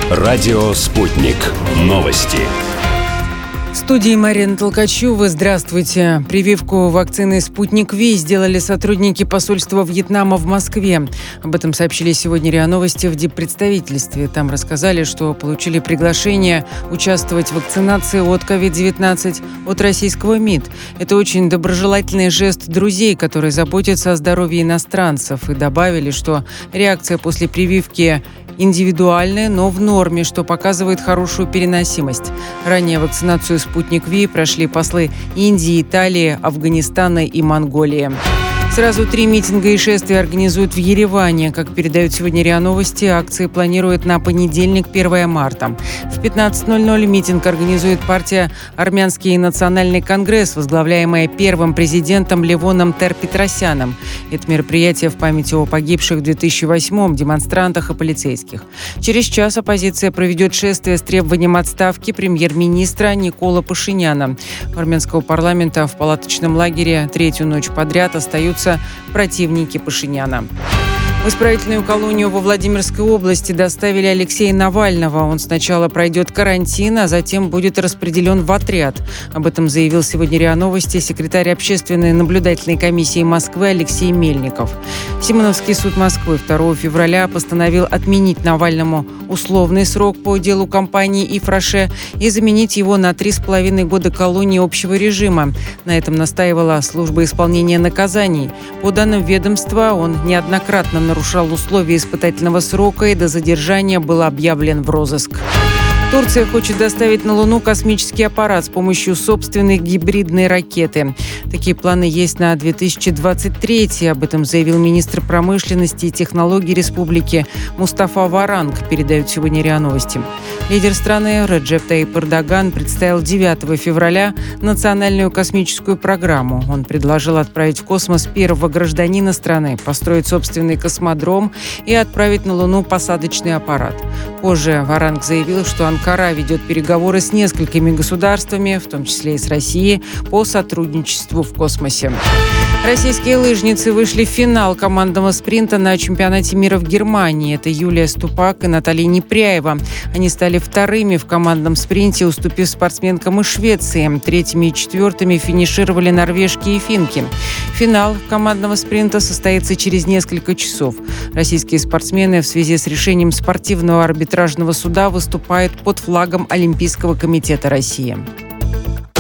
Радио «Спутник». Новости. В студии Марина Толкачева. Здравствуйте. Прививку вакцины «Спутник Ви» сделали сотрудники посольства Вьетнама в Москве. Об этом сообщили сегодня РИА Новости в диппредставительстве. Там рассказали, что получили приглашение участвовать в вакцинации от COVID-19 от российского МИД. Это очень доброжелательный жест друзей, которые заботятся о здоровье иностранцев. И добавили, что реакция после прививки индивидуальная, но в норме, что показывает хорошую переносимость. Ранее вакцинацию «Спутник Ви» прошли послы Индии, Италии, Афганистана и Монголии. Сразу 3 митинга и шествия организуют в Ереване. Как передают сегодня РИА Новости, акции планируют на понедельник, 1 марта. В 15:00 митинг организует партия «Армянский национальный конгресс», возглавляемая первым президентом Левоном Тер-Петросяном. Это мероприятие в память о погибших в 2008-м демонстрантах и полицейских. Через час оппозиция проведет шествие с требованием отставки премьер-министра Никола Пашиняна. У армянского парламента в палаточном лагере третью ночь подряд остаются противники Пашиняна. В исправительную колонию во Владимирской области доставили Алексея Навального. Он сначала пройдет карантин, а затем будет распределен в отряд. Об этом заявил сегодня РИА Новости секретарь общественной наблюдательной комиссии Москвы Алексей Мельников. Симоновский суд Москвы 2 февраля постановил отменить Навальному условный срок по делу компании «Ифраше» и заменить его на 3,5 года колонии общего режима. На этом настаивала служба исполнения наказаний. По данным ведомства, он неоднократно нарушал условия испытательного срока и до задержания был объявлен в розыск. Турция хочет доставить на Луну космический аппарат с помощью собственной гибридной ракеты. Такие планы есть на 2023. Об этом заявил министр промышленности и технологий республики Мустафа Варанг, передают сегодня РИА Новости. Лидер страны Реджеп Таyyip Эрдоган представил 9 февраля национальную космическую программу. Он предложил отправить в космос первого гражданина страны, построить собственный космодром и отправить на Луну посадочный аппарат. Позже Варанг заявил, что Анкара ведет переговоры с несколькими государствами, в том числе и с Россией, по сотрудничеству в космосе. Российские лыжницы вышли в финал командного спринта на чемпионате мира в Германии. Это Юлия Ступак и Наталья Непряева. Они стали вторыми в командном спринте, уступив спортсменкам из Швеции. Третьими и четвертыми финишировали норвежки и финки. Финал командного спринта состоится через несколько часов. Российские спортсмены в связи с решением спортивного арбитражного суда выступают под флагом Олимпийского комитета России.